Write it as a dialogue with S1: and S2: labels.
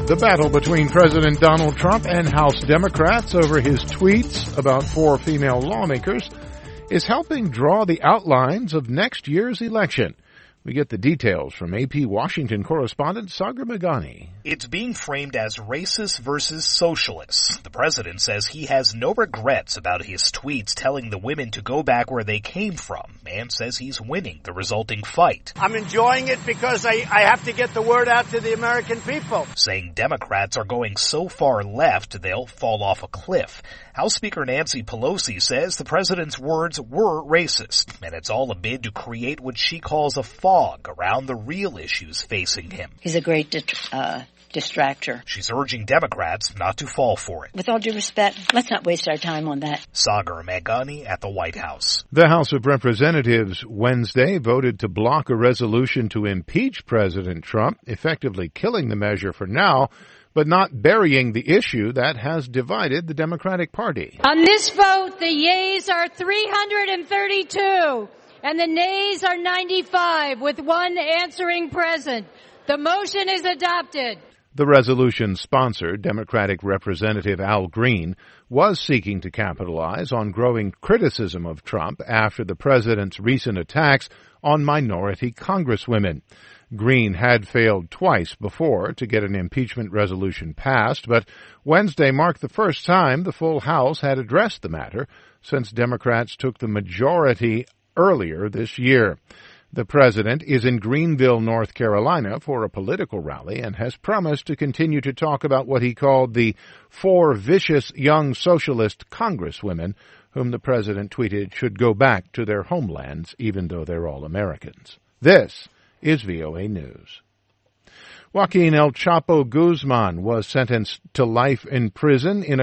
S1: The battle between President Donald Trump and House Democrats over his tweets about 4 female lawmakers is helping draw the outlines of next year's election. We get the details from AP Washington correspondent Sagar Meghani.
S2: It's being framed as racist versus socialist. The president says he has no regrets about his tweets telling the women to go back where they came from, and says he's winning the resulting fight.
S3: I'm enjoying it because I have to get the word out to the American people.
S2: Saying Democrats are going so far left they'll fall off a cliff. House Speaker Nancy Pelosi says the president's words were racist, and it's all a bid to create what she calls a fog around the real issues facing him.
S4: He's a great distractor.
S2: She's urging Democrats not to fall for it.
S4: With all due respect, let's not waste our time on that.
S2: Sagar Meghani at the White House.
S1: The House of Representatives Wednesday voted to block a resolution to impeach President Trump, effectively killing the measure for now, but not burying the issue that has divided the Democratic Party.
S5: On this vote, the yeas are 332, and the nays are 95, with one answering present. The motion is adopted.
S1: The resolution's sponsor, Democratic Representative Al Green, was seeking to capitalize on growing criticism of Trump after the president's recent attacks on minority congresswomen. Green had failed twice before to get an impeachment resolution passed, but Wednesday marked the first time the full House had addressed the matter since Democrats took the majority earlier this year. The president is in Greenville, North Carolina for a political rally and has promised to continue to talk about what he called the 4 vicious young socialist congresswomen whom the president tweeted should go back to their homelands even though they're all Americans. This is VOA News. Joaquin El Chapo Guzman was sentenced to life in prison in a